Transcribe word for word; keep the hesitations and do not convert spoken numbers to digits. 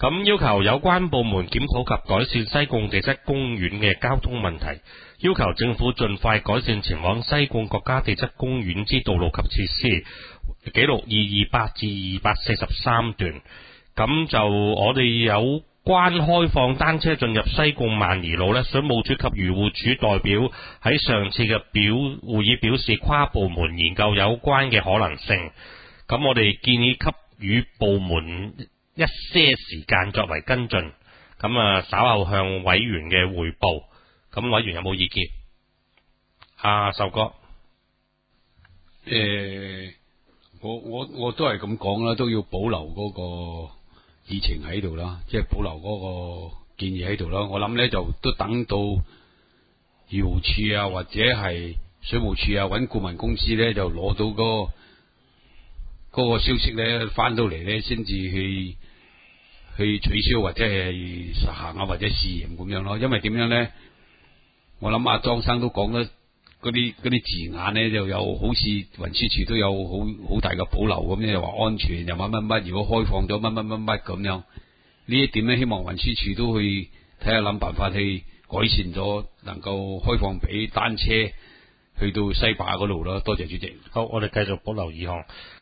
咁要求有關部門檢討及改善西貢地質公園嘅交通問題，要求政府盡快改善前往西貢國家地質公園之道路及設施。記錄二二八至二百四十三段。咁就我哋有關開放單車進入西貢萬宜路呢，水務署及漁護署代表喺上次嘅表會議表示，跨部門研究有關嘅可能性。咁我哋建議給予部門一些時間作為跟進。咁啊，稍後向委員嘅匯報。咁委員有冇意見？阿壽哥， 誒、呃，我我我都係咁講啦，都要保留嗰個議程喺度啦，即係保留嗰個建議喺度啦。我諗咧就都等到漁護署啊，或者係水務署啊，揾顧問公司咧就攞到嗰、個嗰、個消息咧，翻到嚟咧先至去去取消或者係實行啊，或者試驗咁樣咯。因為點樣咧？我諗阿莊生都講得嗰啲嗰啲字眼咧，就有好似運輸署都有好好大嘅保留咁樣，又話安全又乜乜乜，如果開放咗乜乜乜乜咁樣，呢一點咧，希望運輸署都去睇下諗辦法去改善咗，能夠開放俾單車去到西壩嗰度咯。多謝主席。 好，我哋繼續保留議項。